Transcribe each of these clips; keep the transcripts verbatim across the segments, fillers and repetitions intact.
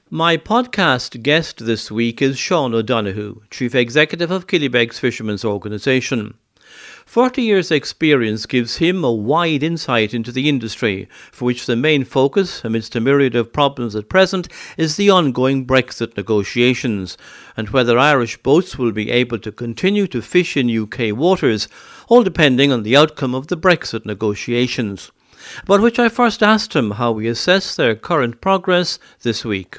My podcast guest this week is Sean O'Donoghue, Chief Executive of Killybegs Fishermen's Organisation. Forty years' experience gives him a wide insight into the industry, for which the main focus, amidst a myriad of problems at present, is the ongoing Brexit negotiations, and whether Irish boats will be able to continue to fish in U K waters, all depending on the outcome of the Brexit negotiations. About which I first asked him how we assess their current progress this week.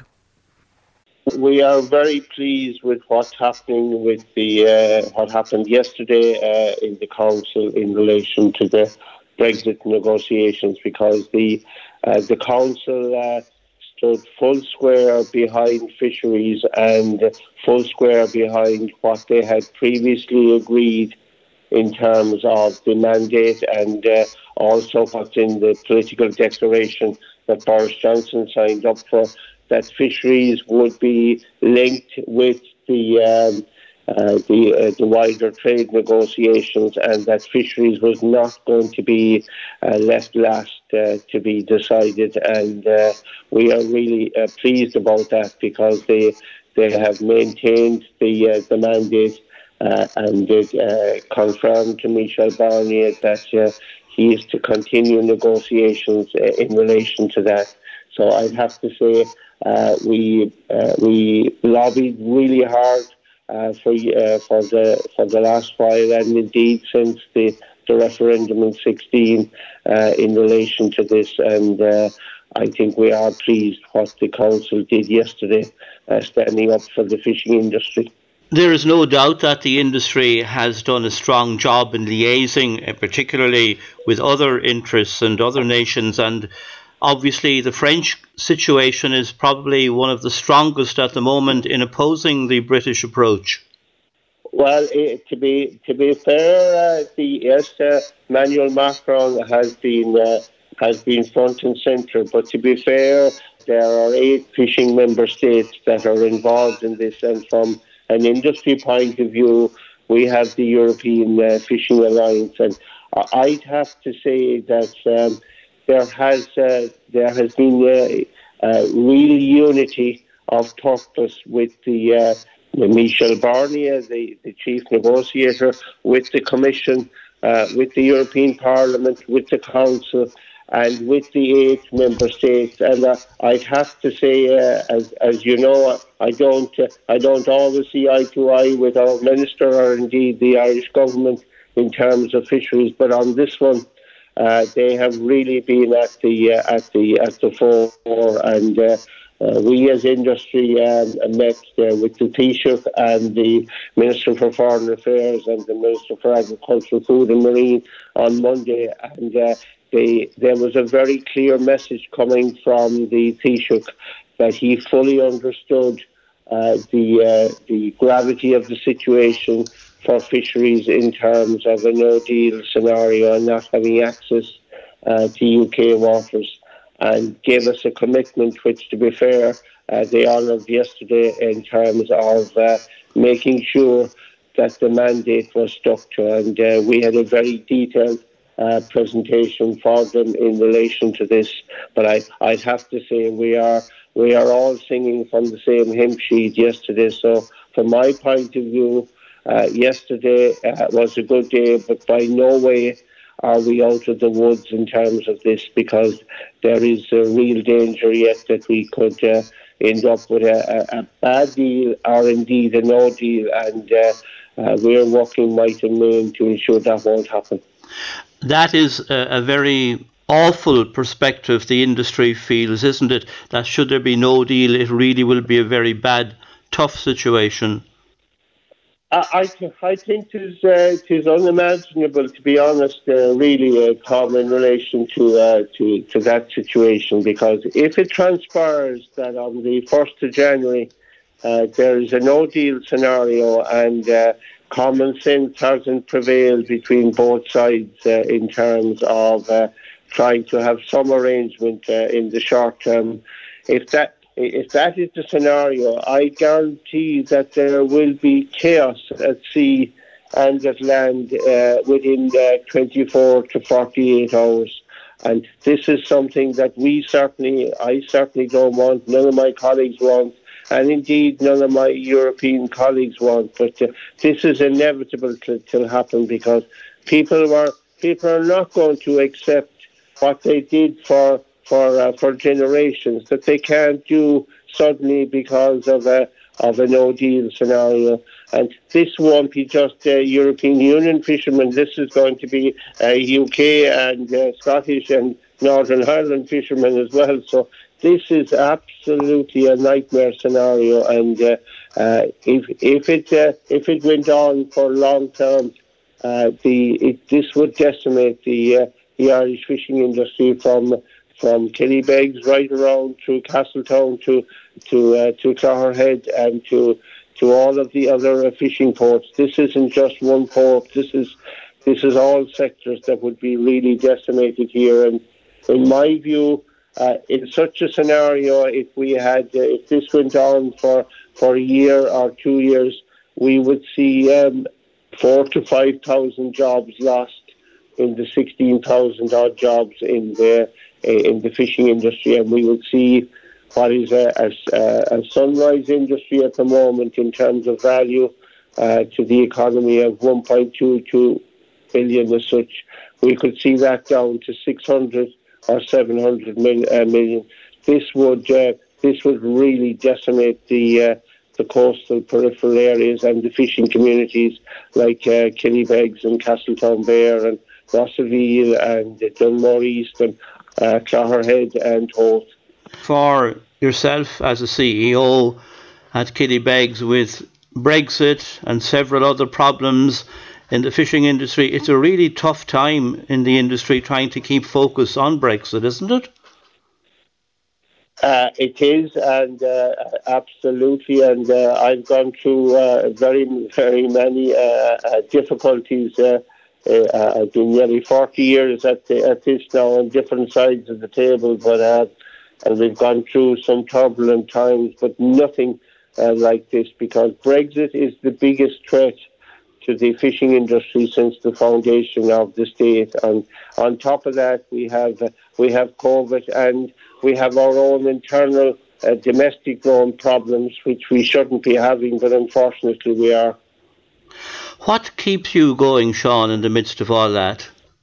We are very pleased with what's happening with the uh, what happened yesterday uh, in the council in relation to the Brexit negotiations, because the uh, the council uh, stood full square behind fisheries and full square behind what they had previously agreed in terms of the mandate, and uh, also what's in the political declaration that Boris Johnson signed up for, that fisheries would be linked with the um, uh, the, uh, the wider trade negotiations, and that fisheries was not going to be uh, left last uh, to be decided. And uh, we are really uh, pleased about that, because they they have maintained the uh, the mandate uh, and they uh, confirmed to Michel Barnier that uh, he is to continue negotiations uh, in relation to that. So I'd have to say, Uh, we uh, we lobbied really hard uh, for uh, for the for the last while, and indeed since the, the referendum in sixteen uh, in relation to this. And uh, I think we are pleased what the council did yesterday, uh, standing up for the fishing industry. There is no doubt that the industry has done a strong job in liaising, uh, particularly with other interests and other nations, and obviously the French situation is probably one of the strongest at the moment in opposing the British approach. Well, uh, to be to be fair, uh, the yes, uh, Emmanuel Macron has been uh, has been front and centre. But to be fair, there are eight fishing member states that are involved in this, and from an industry point of view, we have the European uh, Fishing Alliance, and I'd have to say that Um, There has uh, there has been uh, uh, real unity of purpose with the uh, Michel Barnier, the, the chief negotiator, with the Commission, uh, with the European Parliament, with the Council, and with the eight member states. And uh, I'd have to say, uh, as as you know, I don't uh, I don't always see eye to eye with our minister or indeed the Irish government in terms of fisheries, but on this one, Uh, they have really been at the uh, at the at the fore, and uh, uh, we as industry um, met uh, with the Taoiseach and the Minister for Foreign Affairs and the Minister for Agriculture, Food and Marine on Monday, and uh, they, there was a very clear message coming from the Taoiseach that he fully understood uh, the uh, the gravity of the situation for fisheries in terms of a no-deal scenario and not having access uh, to U K waters, and gave us a commitment which, to be fair, uh, they honoured yesterday in terms of uh, making sure that the mandate was stuck to. And uh, we had a very detailed uh, presentation for them in relation to this. But I, I'd have to say we are we are all singing from the same hymn sheet yesterday. So from my point of view, Uh, yesterday uh, was a good day, but by no way are we out of the woods in terms of this, because there is a real danger yet that we could uh, end up with a, a, a bad deal or indeed a no deal, and uh, uh, we're working might and main to ensure that won't happen. That is a, a very awful perspective the industry feels, isn't it? That should there be no deal, it really will be a very bad, tough situation. I, I think it is, uh, it is unimaginable, to be honest, uh, really, uh, Tom, in relation to, uh, to to that situation, because if it transpires that on the first of January uh, there is a no-deal scenario and uh, common sense hasn't prevailed between both sides uh, in terms of uh, trying to have some arrangement uh, in the short term, if that If that is the scenario, I guarantee that there will be chaos at sea and at land uh, within uh, twenty-four to forty-eight hours. And this is something that we certainly, I certainly don't want, none of my colleagues want, and indeed none of my European colleagues want. But uh, this is inevitable to, to happen, because people were people are not going to accept what they did for for uh, for generations, that they can't do suddenly because of a of a no deal scenario. And this won't be just uh, European Union fishermen. This is going to be uh, U K and uh, Scottish and Northern Ireland fishermen as well. So this is absolutely a nightmare scenario. And uh, uh, if if it uh, if it went on for long term, uh, the it, this would decimate the uh, the Irish fishing industry from from Killybegs right around to Castletown to to uh, to Clogherhead and to to all of the other uh, fishing ports. This isn't just one port. This is this is all sectors that would be really decimated here. And in my view, uh, in such a scenario, if we had uh, if this went on for for a year or two years, we would see um, four to five thousand jobs lost in the sixteen thousand odd jobs in the in the fishing industry, and we would see what is a, a, a sunrise industry at the moment in terms of value uh, to the economy of one point two two billion as such. We could see that down to six hundred or seven hundred mil, uh, million. This would uh, this would really decimate the uh, the coastal peripheral areas and the fishing communities like uh, Killybegs and Castletown Bear and Rossaville and uh, Dunmore East and uh, Clogherhead and Howth. For yourself as a C E O at Killybegs, with Brexit and several other problems in the fishing industry, it's a really tough time in the industry trying to keep focus on Brexit, isn't it? Uh, it is, and uh, absolutely, and uh, I've gone through uh, very, very many uh, uh, difficulties. Uh, uh, I've been nearly forty years at, the, at this now on different sides of the table, but uh, and we've gone through some turbulent times, but nothing uh, like this, because Brexit is the biggest threat to the fishing industry since the foundation of the state. And on top of that, we have uh, we have COVID, and we have our own internal uh, domestic grown problems, which we shouldn't be having, but unfortunately we are. What keeps you going, Sean, in the midst of all that?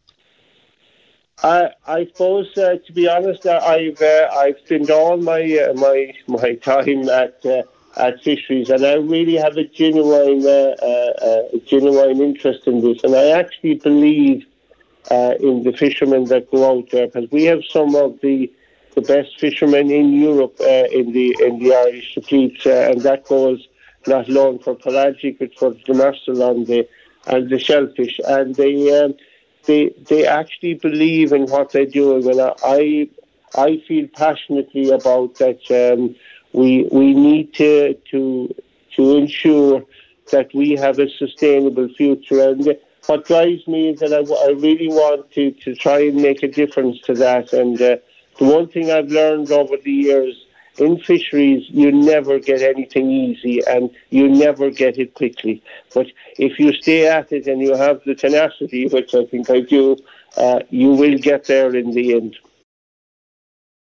I, I suppose, uh, to be honest, uh, I've uh, I've spent all my uh, my my time at uh, at fisheries, and I really have a genuine uh, uh, a genuine interest in this, and I actually believe uh, in the fishermen that go out there, because we have some of the the best fishermen in Europe uh, in the in the Irish fleets, uh, and that goes not alone for pelagic, but for the demersal and the and the shellfish, and they um, they they actually believe in what they're doing, and I I feel passionately about that. Um, we we need to to to ensure that we have a sustainable future, and what drives me is that I, I really want to to try and make a difference to that. And uh, the one thing I've learned over the years in fisheries, you never get anything easy, and you never get it quickly. But if you stay at it and you have the tenacity, which I think I do, uh, you will get there in the end.